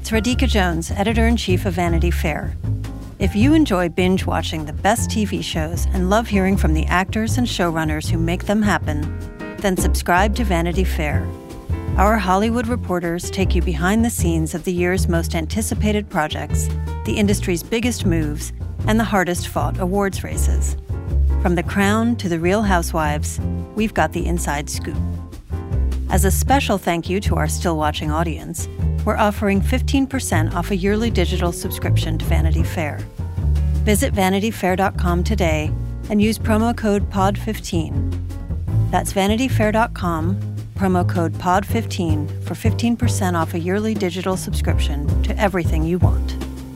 It's Radhika Jones, editor-in-chief of Vanity Fair. If you enjoy binge-watching the best TV shows and love hearing from the actors and showrunners who make them happen, then subscribe to Vanity Fair. Our Hollywood reporters take you behind the scenes of the year's most anticipated projects, the industry's biggest moves, and the hardest-fought awards races. From The Crown to The Real Housewives, we've got the inside scoop. As a special thank you to our still-watching audience, we're offering 15% off a yearly digital subscription to Vanity Fair. Visit vanityfair.com today and use promo code POD15. That's vanityfair.com, promo code POD15 for 15% off a yearly digital subscription to everything you want.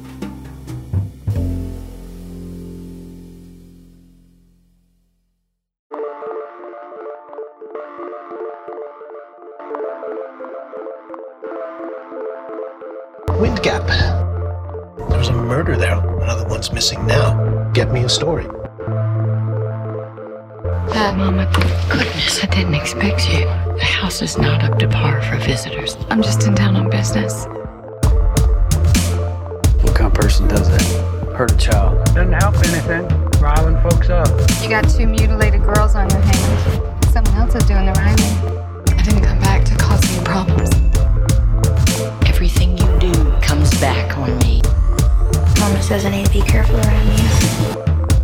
Wind Gap. There was a murder there. Another one's missing now. Get me a story. Mama, goodness, I didn't expect you. The house is not up to par for visitors. I'm just in town on business. What kind of person does that? Hurt a child. Doesn't help anything. Riling folks up. You got 2 mutilated girls on your hands. Someone else is doing the riling. I didn't come back to cause any problems. Everything you do comes back on me. Mama says I need to be careful around you.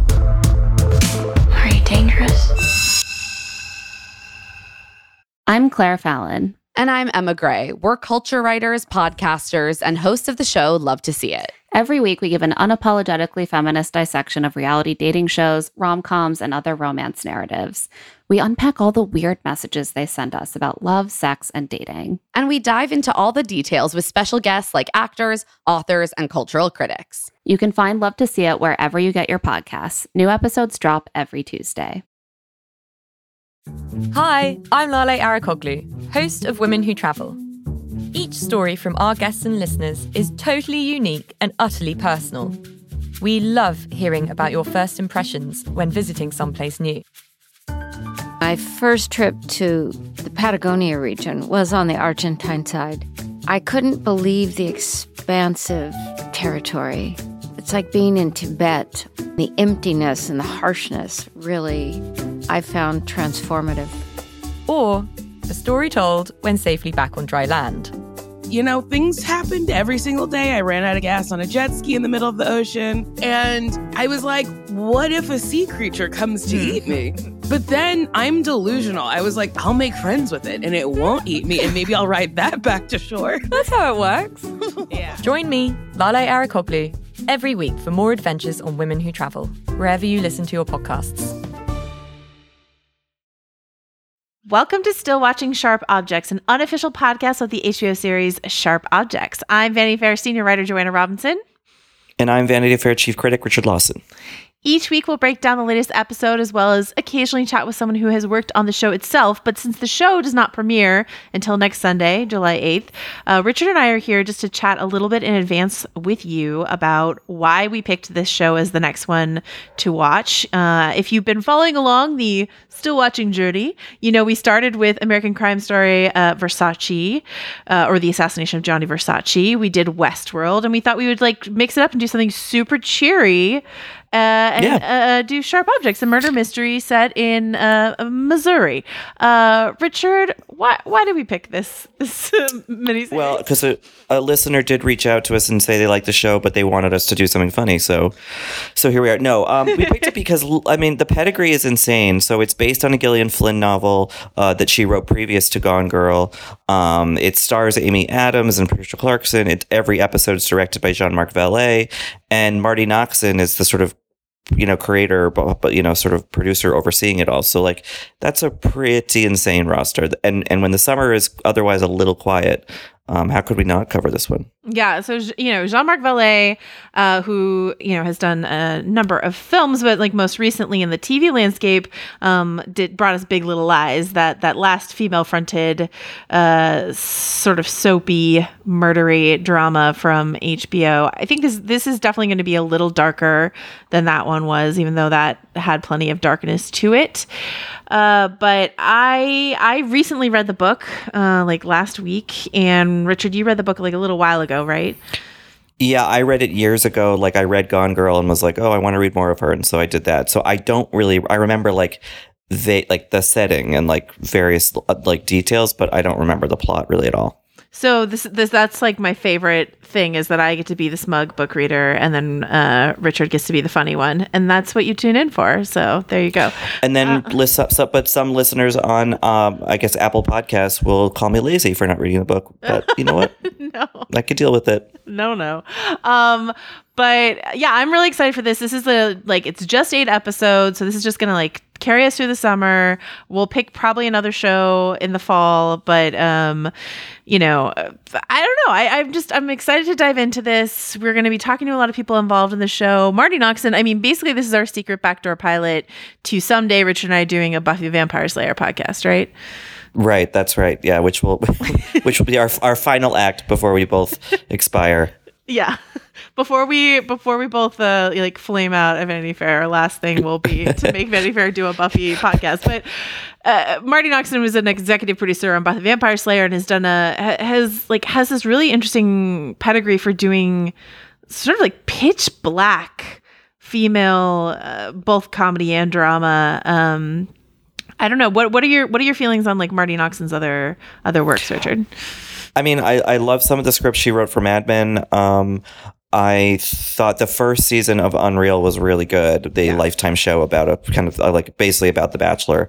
Are you dangerous? I'm Claire Fallon. And I'm Emma Gray. We're culture writers, podcasters, and hosts of the show Love to See It. Every week, we give an unapologetically feminist dissection of reality dating shows, rom-coms, and other romance narratives. We unpack all the weird messages they send us about love, sex, and dating. And we dive into all the details with special guests like actors, authors, and cultural critics. You can find Love to See It wherever you get your podcasts. New episodes drop every Tuesday. Hi, I'm Lale Arakoglu, host of Women Who Travel. Each story from our guests and listeners is totally unique and utterly personal. We love hearing about your first impressions when visiting someplace new. My first trip to the Patagonia region was on the Argentine side. I couldn't believe the expansive territory. It's like being in Tibet. The emptiness and the harshness really, I found transformative. Or a story told when safely back on dry land. You know, things happened every single day. I ran out of gas on a jet ski in the middle of the ocean. And I was like, what if a sea creature comes to eat me? But then I'm delusional. I was like, I'll make friends with it and it won't eat me. And maybe I'll ride that back to shore. That's how it works. Yeah. Join me, Lale Arakoglu, every week for more adventures on Women Who Travel, wherever you listen to your podcasts. Welcome to Still Watching Sharp Objects, an unofficial podcast of the HBO series Sharp Objects. I'm Vanity Fair senior writer Joanna Robinson. And I'm Vanity Fair chief critic Richard Lawson. Each week, we'll break down the latest episode as well as occasionally chat with someone who has worked on the show itself. But since the show does not premiere until next Sunday, July 8th, Richard and I are here just to chat a little bit in advance with you about why we picked this show as the next one to watch. If you've been following along the Still Watching journey, you know we started with American Crime Story Versace, or the assassination of Gianni Versace. We did Westworld, and we thought we would like mix it up and do something super cheery. Do Sharp Objects, a murder mystery set in Missouri. Richard, why did we pick this miniseries? Well, because a listener did reach out to us and say they liked the show, but they wanted us to do something funny. So here we are. No, we picked it because, I mean, the pedigree is insane. So it's based on a Gillian Flynn novel that she wrote previous to Gone Girl. It stars Amy Adams and Patricia Clarkson. Every episode is directed by Jean-Marc Vallée. And Marty Noxon is the sort of, creator, but sort of producer overseeing it all. So like, that's a pretty insane roster. And when the summer is otherwise a little quiet, how could we not cover this one? Yeah, so Jean-Marc Vallée, who has done a number of films, but like most recently in the TV landscape, brought us Big Little Lies, that last female-fronted sort of soapy, murdery drama from HBO. I think this is definitely going to be a little darker than that one was, even though that had plenty of darkness to it. But I recently read the book like last week and And Richard, you read the book like a little while ago, right? Yeah, I read it years ago. Like I read Gone Girl and was like, oh, I want to read more of her. And so I did that. So I remember like the setting and like various like details, but I don't remember the plot really at all. So that's like my favorite thing is that I get to be the smug book reader and then Richard gets to be the funny one. And that's what you tune in for. So there you go. And then but some listeners on, I guess, Apple Podcasts will call me lazy for not reading the book. But you know what? No. I could deal with it. No. But yeah, I'm really excited for this. This is it's just 8 episodes. So this is just going to like carry us through the summer. We'll pick probably another show in the fall, but you know, I don't know. I'm excited to dive into this. We're going to be talking to a lot of people involved in the show. Marti Noxon, I mean, basically this is our secret backdoor pilot to someday Richard and I doing a Buffy the Vampire Slayer podcast, right? Right, that's right. Yeah, which will be our final act before we both expire. Yeah. Before we both flame out at Vanity Fair, our last thing will be to make Vanity Fair do a Buffy podcast. But Marti Noxon was an executive producer on Buffy the Vampire Slayer and has done has this really interesting pedigree for doing sort of like pitch black female both comedy and drama. I don't know. What are your feelings on like Marti Noxon's other works, Richard? I mean, I love some of the scripts she wrote for Mad Men. I thought the first season of Unreal was really good. The Lifetime show about a kind of like basically about The Bachelor.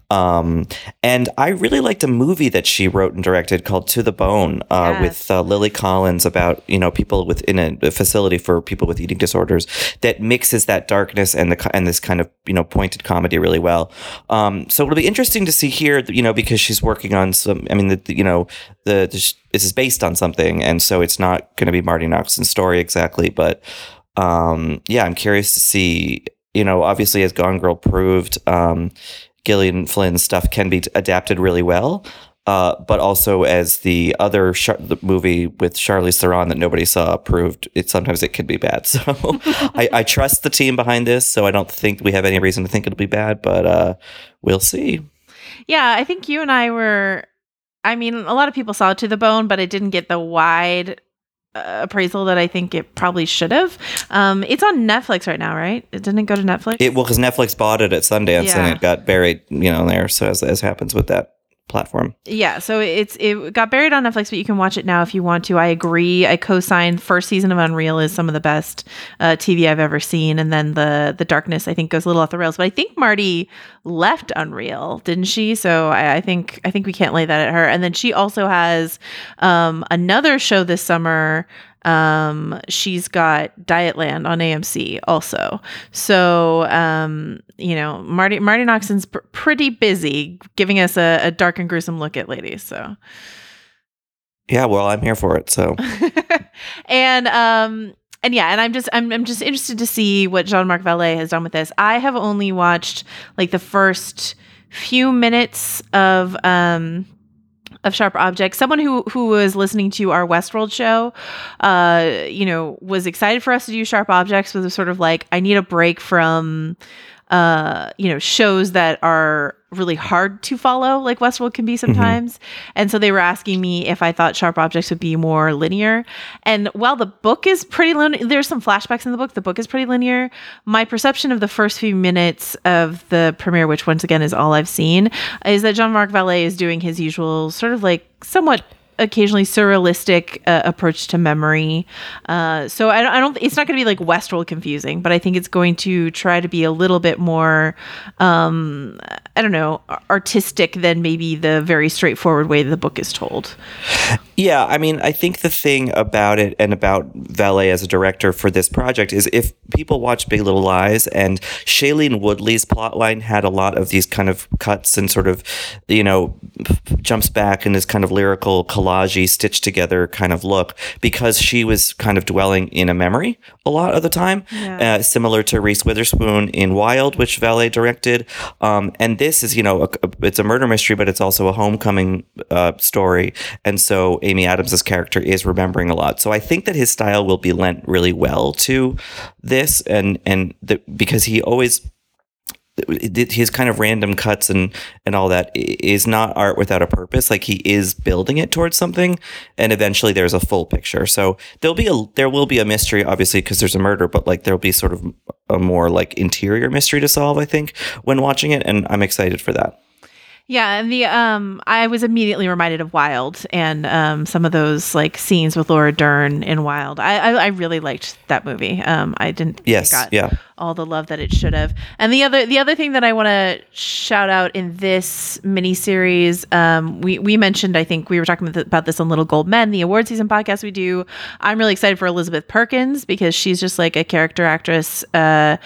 And I really liked a movie that she wrote and directed called To the Bone with Lily Collins about, you know, people within a facility for people with eating disorders that mixes that darkness and this kind of, you know, pointed comedy really well. So it'll be interesting to see here, you know, because she's working on some, I mean, this is based on something. And so it's not going to be Marti Noxon's story exactly. But yeah, I'm curious to see, you know, obviously as Gone Girl proved, Gillian Flynn's stuff can be adapted really well, but also as the other the movie with Charlize Theron that nobody saw proved, sometimes it can be bad. So I trust the team behind this, so I don't think we have any reason to think it'll be bad, but we'll see. Yeah, I think you and I were, I mean, a lot of people saw To the Bone, but it didn't get the wide appraisal that I think it probably should have. It's on Netflix right now, right? It didn't go to Netflix? Because Netflix bought it at Sundance and it got buried, you know, there. So as happens with that platform. Yeah, so it got buried on Netflix, but you can watch it now if you want to. I agree. I co-sign. First season of Unreal is some of the best TV I've ever seen, and then the darkness I think goes a little off the rails. But I think Marti left Unreal, didn't she? So I think we can't lay that at her. And then she also has another show this summer. She's got Dietland on AMC also. So, you know, Marti Noxon's pretty busy giving us a dark and gruesome look at ladies. So, yeah, well, I'm here for it. So, and yeah, and I'm just interested to see what Jean-Marc Vallée has done with this. I have only watched like the first few minutes of Sharp Objects. Someone who was listening to our Westworld show, you know, was excited for us to do Sharp Objects, was sort of like, I need a break from, you know, shows that are really hard to follow, like Westworld can be sometimes. Mm-hmm. And so they were asking me if I thought Sharp Objects would be more linear. And while the book is pretty linear, there's some flashbacks in the book. The book is pretty linear. My perception of the first few minutes of the premiere, which once again is all I've seen, is that Jean-Marc Vallée is doing his usual sort of like somewhat occasionally surrealistic approach to memory. So I don't. It's not going to be like Westworld confusing, but I think it's going to try to be a little bit more, I don't know, artistic than maybe the very straightforward way the book is told. Yeah, I mean, I think the thing about it and about Vallée as a director for this project is if people watch Big Little Lies, and Shailene Woodley's plotline had a lot of these kind of cuts and sort of, you know, jumps back in this kind of lyrical collage-y, stitched together kind of look, because she was kind of dwelling in a memory a lot of the time, similar to Reese Witherspoon in Wild, which Vallée directed. And this is, you know, it's a murder mystery, but it's also a homecoming story. And so Amy Adams's character is remembering a lot. So I think that his style will be lent really well to this, and because he always his kind of random cuts and all that is not art without a purpose. Like, he is building it towards something, and eventually there's a full picture. So there will be a mystery, obviously, because there's a murder, but like there'll be sort of a more like interior mystery to solve, I think, when watching it, and I'm excited for that. Yeah, and the I was immediately reminded of Wild and some of those like scenes with Laura Dern in Wild. I really liked that movie. I didn't think it got all the love that it should have. And the other thing that I want to shout out in this miniseries, we mentioned, I think we were talking about this on Little Gold Men, the award season podcast we do. I'm really excited for Elizabeth Perkins because she's just like a character actress that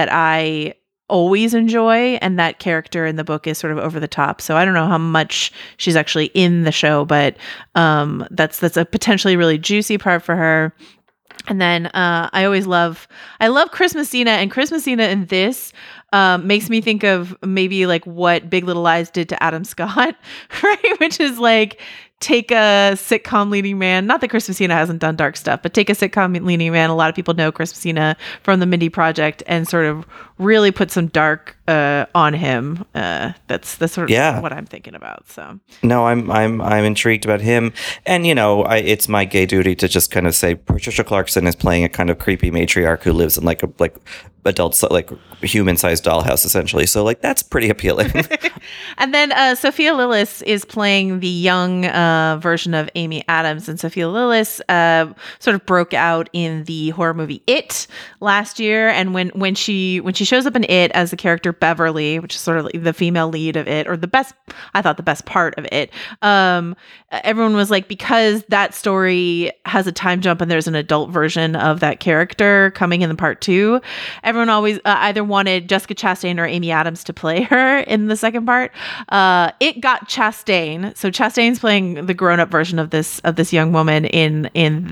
I always enjoy, and that character in the book is sort of over the top. So I don't know how much she's actually in the show, but that's a potentially really juicy part for her. And then I love Chris Messina, and Chris Messina in this makes me think of maybe like what Big Little Lies did to Adam Scott, right? Which is like, take a sitcom leading man. Not that Chris Messina hasn't done dark stuff, but take a sitcom leading man. A lot of people know Chris Messina from the Mindy Project, and sort of really put some dark on him. That's sort of what I'm thinking about. So no, I'm intrigued about him, and it's my gay duty to just kind of say Patricia Clarkson is playing a kind of creepy matriarch who lives in like adult, like human-sized dollhouse, essentially. So like that's pretty appealing. And then Sophia Lillis is playing the young version of Amy Adams, and Sophia Lillis sort of broke out in the horror movie It last year. And when she shows up in It as the character Beverly, which is sort of like the female lead of It, or the best part of It, everyone was like, because that story has a time jump and there's an adult version of that character coming in the part 2, everyone always either wanted Jessica Chastain or Amy Adams to play her in the second part. It got Chastain, so Chastain's playing the grown-up version of this young woman in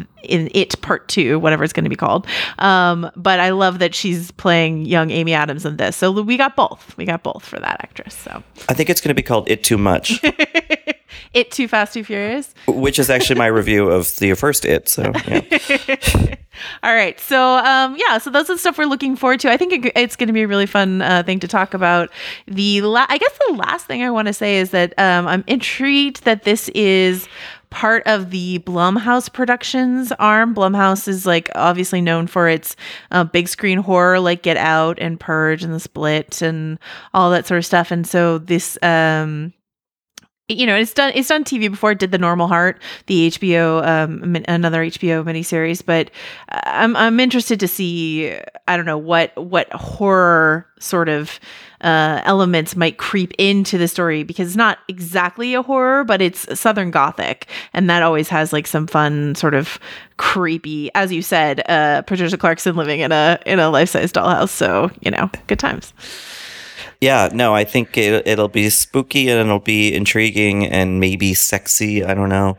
It Part 2, whatever it's going to be called. But I love that she's playing young Amy Adams in this. So we got both for that actress. So I think it's going to be called It Too Much. It Too Fast, Too Furious, which is actually my review of the first It. So yeah. All right. So so those are the stuff we're looking forward to. I think it's going to be a really fun thing to talk about. I guess the last thing I want to say is that I'm intrigued that this is part of the Blumhouse Productions arm. Blumhouse is like obviously known for its big screen horror, like Get Out and Purge and The Split and all that sort of stuff. And so this it's done TV before. It did The Normal Heart, the HBO another HBO miniseries, but I'm interested to see, I don't know, what horror sort of elements might creep into the story, because it's not exactly a horror, but it's Southern Gothic, and that always has like some fun sort of creepy, as you said, Patricia Clarkson living in a life-size dollhouse, so good times. Yeah, no, I think it'll be spooky and it'll be intriguing and maybe sexy. I don't know.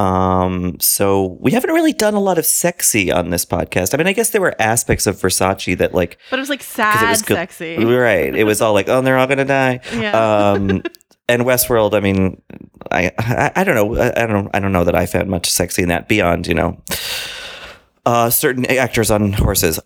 So we haven't really done a lot of sexy on this podcast. I mean, I guess there were aspects of Versace that like, but it was like sad, sexy, right? It was all like, oh, they're all gonna die. Yeah. And Westworld. I mean, I don't know. I don't know that I found much sexy in that beyond certain actors on horses.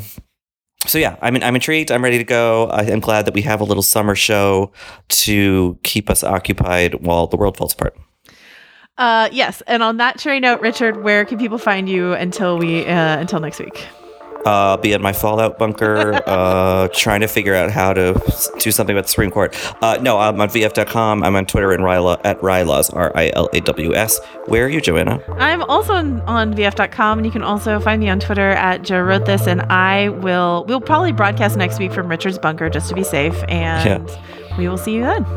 So yeah, I mean, I'm intrigued. I'm ready to go. I'm glad that we have a little summer show to keep us occupied while the world falls apart. Yes. And on that cheery note, Richard, where can people find you until next week? Be in my Fallout bunker, trying to figure out how to do something about the Supreme Court. No, I'm on VF.com. I'm on Twitter and at Rylaws, RILAWS. Where are you, Joanna? I'm also on VF.com, and you can also find me on Twitter at Joe Wrote This, and we'll probably broadcast next week from Richard's bunker just to be safe, and we will see you then.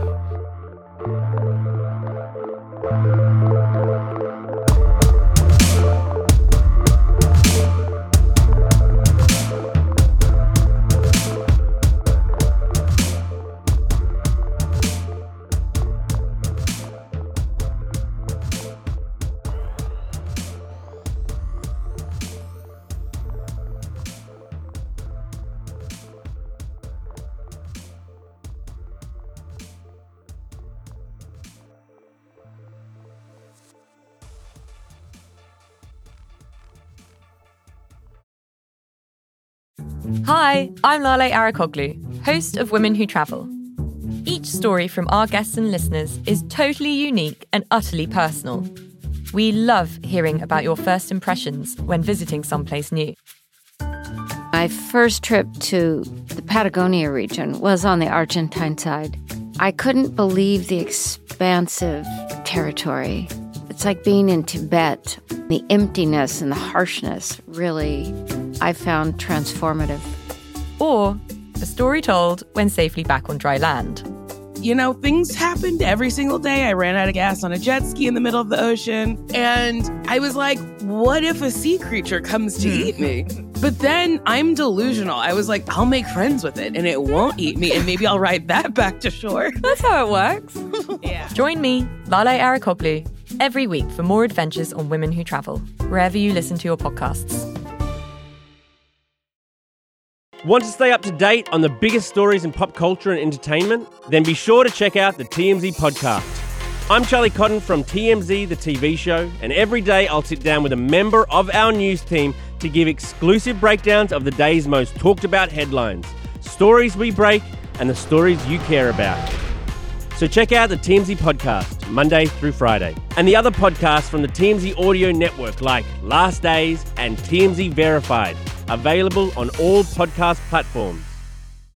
Hi, I'm Lale Arakoglu, host of Women Who Travel. Each story from our guests and listeners is totally unique and utterly personal. We love hearing about your first impressions when visiting someplace new. My first trip to the Patagonia region was on the Argentine side. I couldn't believe the expansive territory. It's like being in Tibet. The emptiness and the harshness really, I found transformative. Or a story told when safely back on dry land. You know, things happened every single day. I ran out of gas on a jet ski in the middle of the ocean. And I was like, what if a sea creature comes to eat me? But then I'm delusional. I was like, I'll make friends with it and it won't eat me. And maybe I'll ride that back to shore. That's how it works. Yeah. Join me, Lale Arikoglu, every week for more adventures on Women Who Travel, wherever you listen to your podcasts. Want to stay up to date on the biggest stories in pop culture and entertainment? Then be sure to check out the TMZ podcast. I'm Charlie Cotton from TMZ, the TV show, and every day I'll sit down with a member of our news team to give exclusive breakdowns of the day's most talked about headlines, stories we break, and the stories you care about. So check out the TMZ podcast, Monday through Friday, and the other podcasts from the TMZ audio network like Last Days and TMZ Verified, available on all podcast platforms.